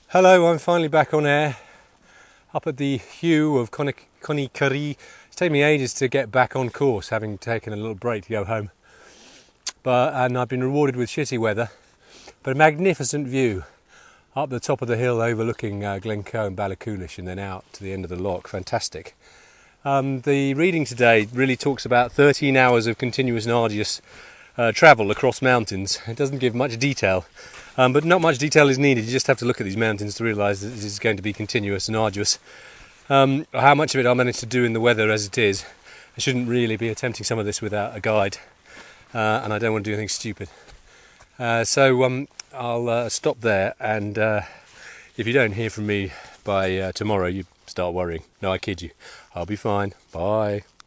Hello, I'm finally back on air, up at the Hugh of Conakry. It's taken me ages to get back on course, having taken a little break to go home. And I've been rewarded with shitty weather, but a magnificent view up the top of the hill overlooking Glencoe and Ballachulish, and then out to the end of the loch. Fantastic. The reading today really talks about 13 hours of continuous and arduous travel across mountains. It doesn't give much detail, but not much detail is needed. You just have to look at these mountains to realise that this is going to be continuous and arduous. How much of it I'll manage to do in the weather as it is, I shouldn't really be attempting some of this without a guide, and I don't want to do anything stupid. So I'll stop there, and if you don't hear from me by tomorrow, you start worrying. No, I kid you. I'll be fine. Bye.